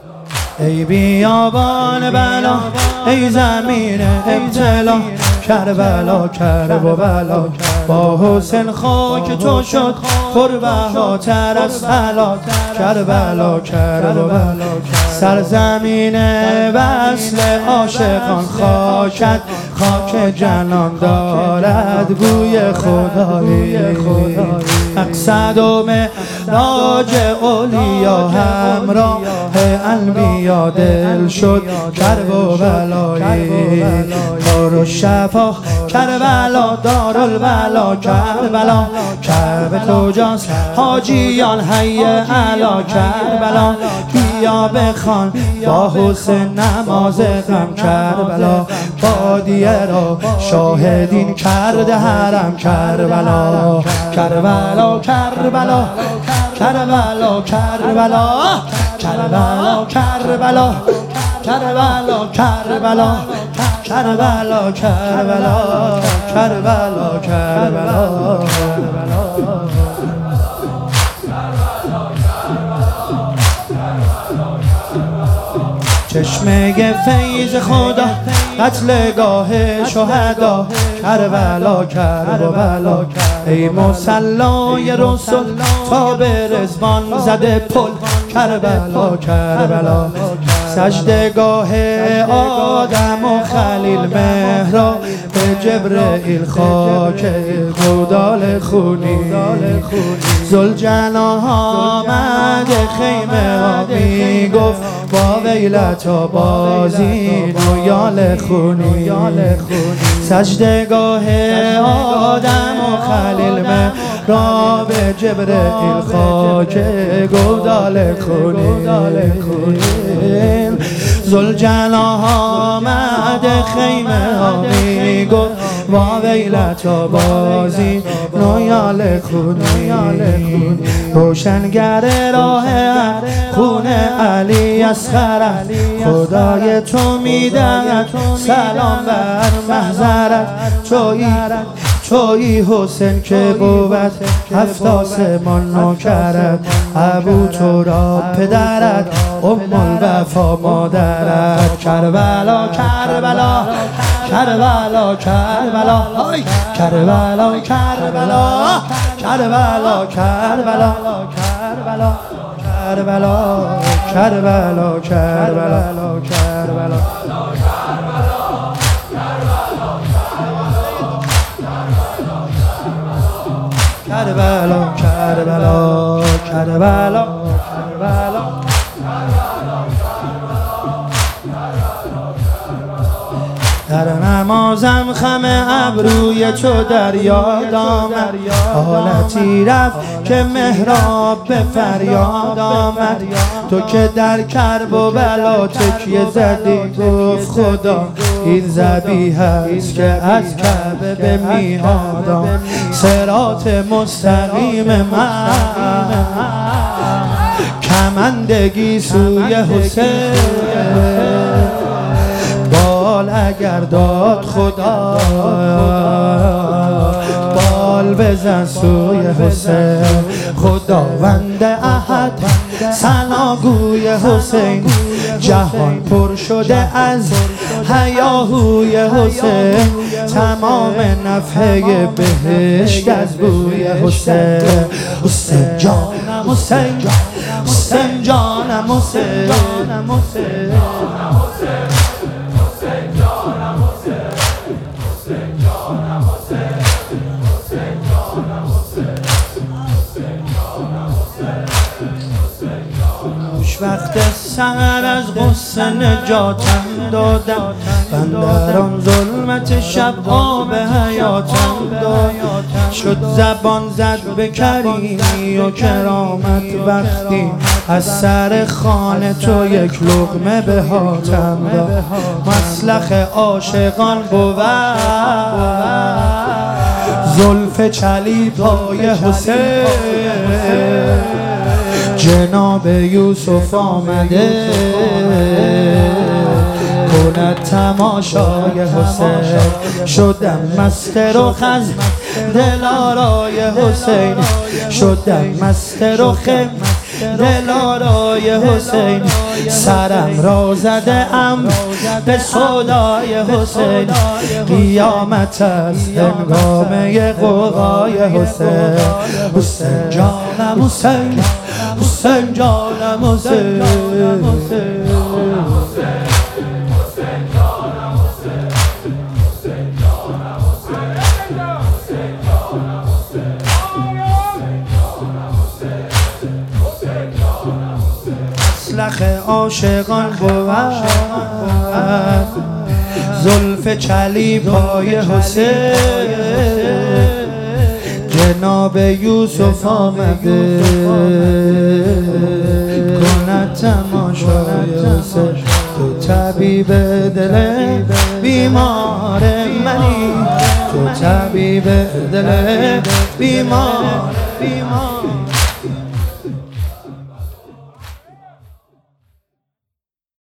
ای بیابان بلا ای زمین ابتلا، کربلا کربلا با حسین خاک تو شد پربهاتر از طلا. کربلا کربلا سرزمین وصل عاشقان، خاکت خاک جنان دارد بوی خدایی. مقصد و معراج اولیا همراه انبیا دل شد کرب و بلایی. دار و شفا کربلا دارالبلا، کربلا کرب کجاست حاجیان حی علا. کربلا بیا بخوان با حسین نماز غم. کربلا بادیه را شاهدین کرده حرم. کربلا کربلا کربلا کربلا کربلا کربلا کربلا کربلا کربلا کربلا کربلا کربلا کربلا. چشمه فیض خدا قتلگاه شهدا. کربلا کربلا ای مصلای رسول تا به رضوان زده پل. کربلا کربلا سجدگاه آدم و خلیل مهراب به جبرئیل خاک گودال خونی. ذوالجلال آمد خیمه ها می گفت با ویلتا بازین و یال خونی. سجدگاه آدم و خلیل مهراب جبرئیل خاک گودال خونی. ذوالجلال آمد خیمه ها می گفت با ویلتا بازی نویال خونی. روشنگر راه خون علی اصغرت، خدای تو میدهد سلام بر محضرت. تویی حسین که بود هفت آسمان نوکرت، ابو تراب پدرت، ام الوفا مادرت. کربلا کربلا کربلا کربلا کربلا کربلا کربلا کربلا کربلا کربلا کربلا کربلا. کربلا کربلا کربلا کربلا در نمازم خم ابروی تو در یاد آمد. حالتی رفت که محراب به فریاد آمد. تو که در کرب و بلا تکیه زدی گفت خدا این ذبیح است که از کعبه به میعاد آمد. صراط مستقیم من کمندگی سوی حسین، بال اگر داد خدا بال بزن سوی حسین. خداوند احد ثناگوی حسین، جهان پر شده از هیاهوی حسین. تمام نفحه بهشت از بوی حسین. حسین جانم حسین، حسین جانم حسین، وقت سحر از غصه نجاتم دادم، من در آن ظلمت شب آب حیاتم داد. شد زبان زد به کریمی و کرامت وقتی از سر خانه تو یک لقمه به هاتم داد. مسلخ عاشقان بود زلف چلیپای حسین، جناب یوسف آمده کند تماشای حسین. شدم مست رخ از دلارای حسین، شدم مست رخ دلارای حسین سرم را زده ام به صدای حسین قیامت است هنگامه غوغای حسین حسین جانم حسین حسین جانم حسین مسلخ عاشقان بود زلف چلیپای حسین جناب یوسف آمده کند تماشای حسین تو طبیب دل بیمار منی تو طبیب دل بیمار